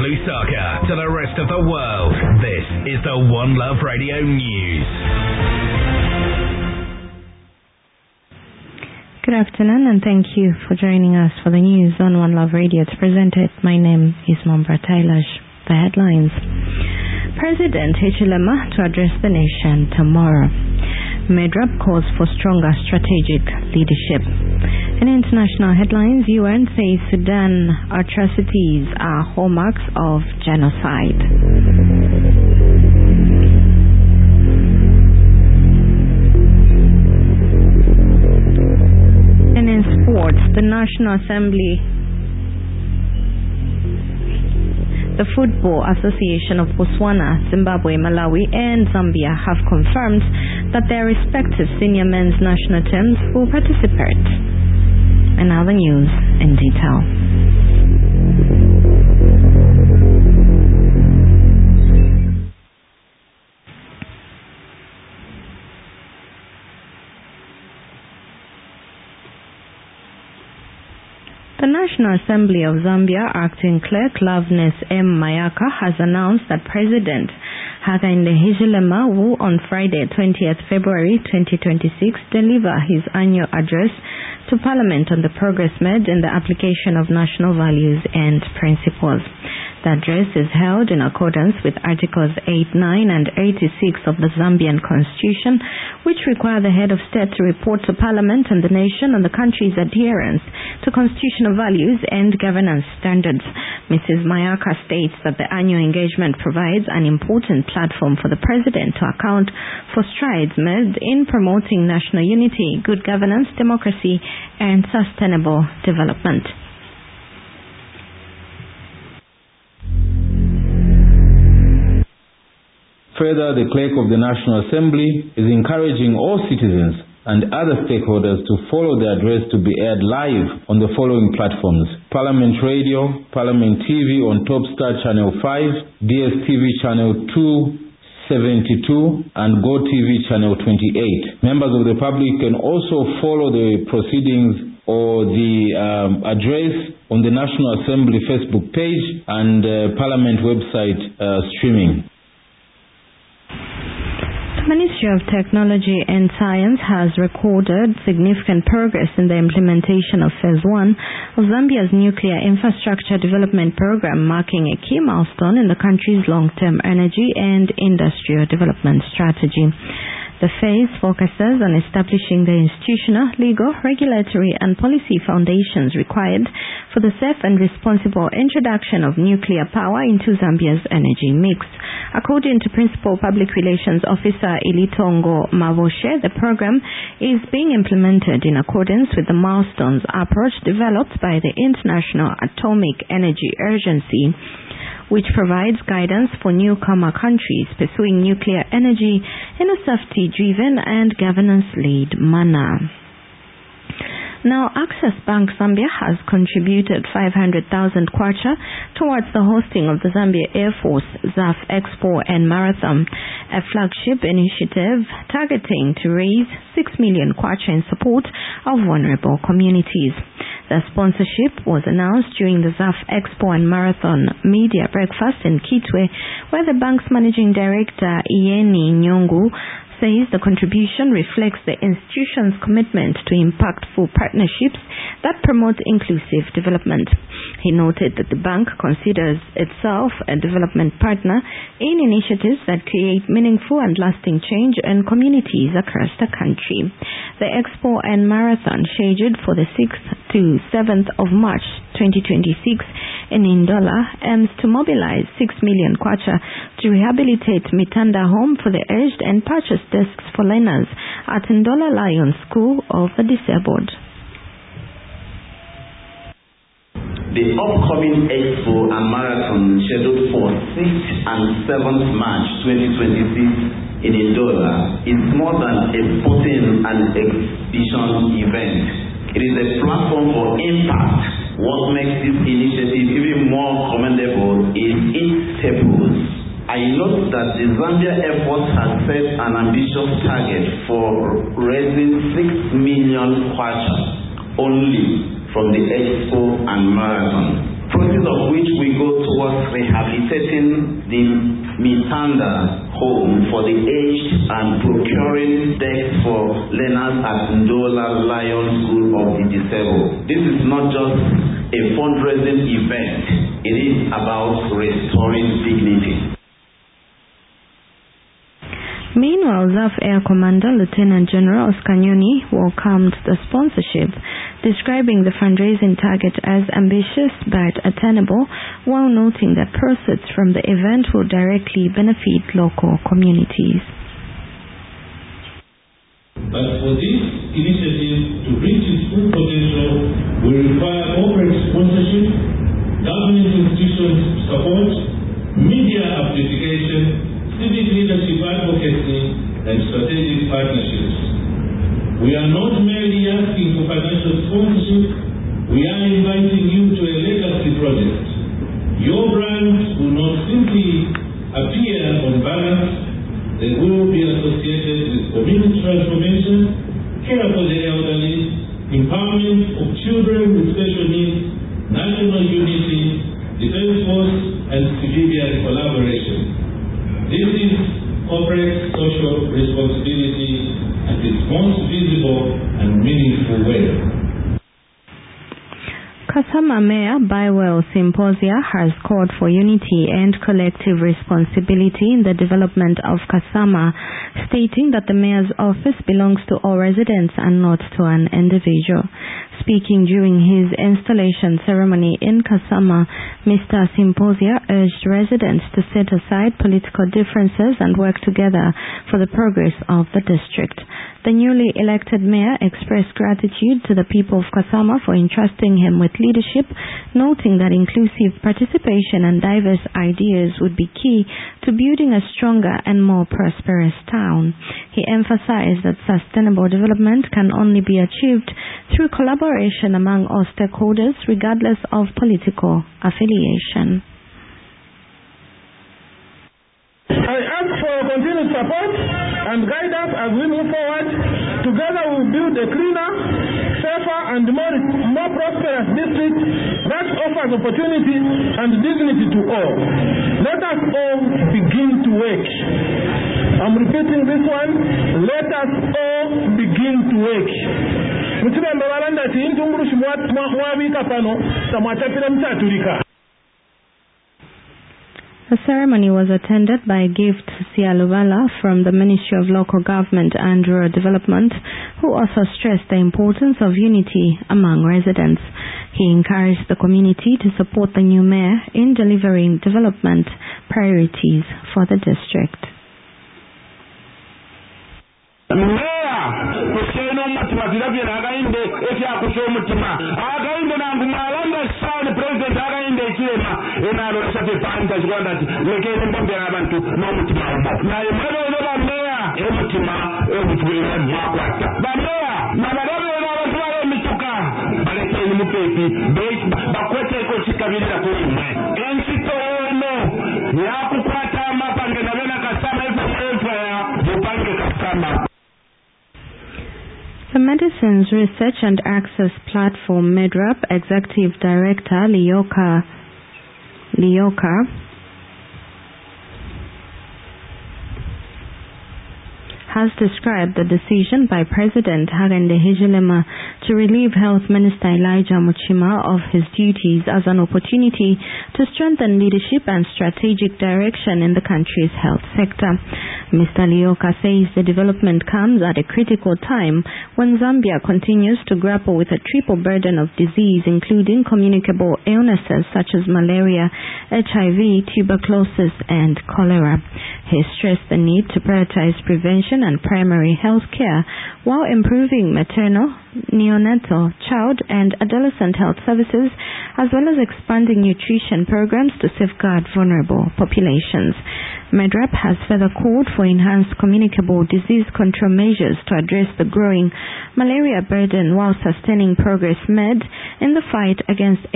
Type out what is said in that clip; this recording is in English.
Lusaka to the rest of the world. This is the One Love Radio News. Good afternoon and thank you for joining us for the news on One Love Radio. It's presented. My name is Mombra Tailash. The headlines. President Hichilema to address the nation tomorrow. MEDRAP calls for stronger strategic leadership. In international headlines, UN says Sudan atrocities are hallmarks of genocide. And in sports, the National Assembly, the Football Association of Botswana, Zimbabwe, Malawi, and Zambia have confirmed that their respective senior men's national teams will participate. And now the news in detail. The National Assembly of Zambia acting clerk Loveness M. Mayaka has announced that President Hakainde Hichilema will on Friday 20th February 2026 deliver his annual address to Parliament on the progress made in the application of national values and principles. The address is held in accordance with Articles 8, 9 and 86 of the Zambian Constitution, which require the head of state to report to Parliament and the nation on the country's adherence to constitutional values and governance standards. Mrs. Mayaka states that the annual engagement provides an important platform for the President to account for strides made in promoting national unity, good governance, democracy, and sustainable development. Further, the Clerk of the National Assembly is encouraging all citizens and other stakeholders to follow the address to be aired live on the following platforms: Parliament Radio, Parliament TV on Topstar Channel 5, DSTV Channel 272 and GoTV Channel 28. Members of the public can also follow the proceedings or the address on the National Assembly Facebook page and Parliament website streaming. The Ministry of Technology and Science has recorded significant progress in the implementation of Phase 1 of Zambia's Nuclear Infrastructure Development Program, marking a key milestone in the country's long-term energy and industrial development strategy. The phase focuses on establishing the institutional, legal, regulatory and policy foundations required for the safe and responsible introduction of nuclear power into Zambia's energy mix. According to Principal Public Relations Officer Ilitongo Mavoshe, the program is being implemented in accordance with the milestones approach developed by the International Atomic Energy Agency, which provides guidance for newcomer countries pursuing nuclear energy in a safety-driven and governance-led manner. Now, Access Bank Zambia has contributed 500,000 kwacha towards the hosting of the Zambia Air Force ZAF Expo and Marathon, a flagship initiative targeting to raise 6 million kwacha in support of vulnerable communities. The sponsorship was announced during the ZAF Expo and Marathon media breakfast in Kitwe, where the bank's managing director Ieni Nyongu says the contribution reflects the institution's commitment to impactful partnerships that promote inclusive development. He noted that the bank considers itself a development partner in initiatives that create meaningful and lasting change in communities across the country. The Expo and Marathon, scheduled for the 6th to 7th of March 2026 in Ndola, aims to mobilize 6 million kwacha to rehabilitate Mitanda Home for the Aged and purchase desks for learners at Ndola Lions School of the Disabled. The upcoming Expo and Marathon, scheduled for 6th and 7th March 2026 in Ndola, is more than a sporting and exhibition event. It is a platform for impact. What makes this initiative even more commendable is its purpose. I note that the Zambia Air Force has set an ambitious target for raising 6 million kwacha only from the Expo and Marathon. Proceeds process of which we go towards rehabilitating the Mitanda home for the aged and procuring desks for learners at Ndola Lion School of the Disabled. This is not just a fundraising event, it is about restoring dignity. Meanwhile, ZAF Air Commander Lieutenant General Oscar Nyoni welcomed the sponsorship, describing the fundraising target as ambitious but attainable, while noting that proceeds from the event will directly benefit local communities. But for this initiative to reach its full potential, we require corporate sponsorship, government institutions support, media amplification, civic leadership advocacy, and strategic partnerships. We are not merely asking for financial sponsorship, we are inviting you to a legacy project. Your brands will not simply appear on balance, they will be associated with community transformation, care for the elderly, empowerment of children with special needs, national unity, defense force, and civilian collaboration. This is corporate social responsibility at its most visible and meaningful way. Kasama Mayor Bywell Symposia has called for unity and collective responsibility in the development of Kasama, stating that the mayor's office belongs to all residents and not to an individual. Speaking during his installation ceremony in Kasama, Mr. Symposia urged residents to set aside political differences and work together for the progress of the district. The newly elected mayor expressed gratitude to the people of Kasama for entrusting him with leadership, noting that inclusive participation and diverse ideas would be key to building a stronger and more prosperous town. He emphasized that sustainable development can only be achieved through collaboration among all stakeholders, regardless of political affiliation. I ask for your continued support and guidance as we move forward. Together we will build a cleaner, safer and more prosperous district that offers opportunity and dignity to all. Let us all begin to work. I'm repeating this one. Let us all begin to work. The ceremony was attended by Gift Sialuvala from the Ministry of Local Government and Rural Development, who also stressed the importance of unity among residents. He encouraged the community to support the new mayor in delivering development priorities for the district. The Medicines Research and Access Platform MEDRAP Executive Director Lioka has described the decision by President Hakainde Hichilema to relieve Health Minister Elijah Muchima of his duties as an opportunity to strengthen leadership and strategic direction in the country's health sector. Mr. Lioka says the development comes at a critical time when Zambia continues to grapple with a triple burden of disease, including communicable illnesses such as malaria, HIV, tuberculosis, and cholera. He stressed the need to prioritize prevention and primary health care while improving maternal, neonatal, child, and adolescent health services, as well as expanding nutrition programs to safeguard vulnerable populations. MEDRAP has further called for enhanced communicable disease control measures to address the growing malaria burden while sustaining progress made in the fight against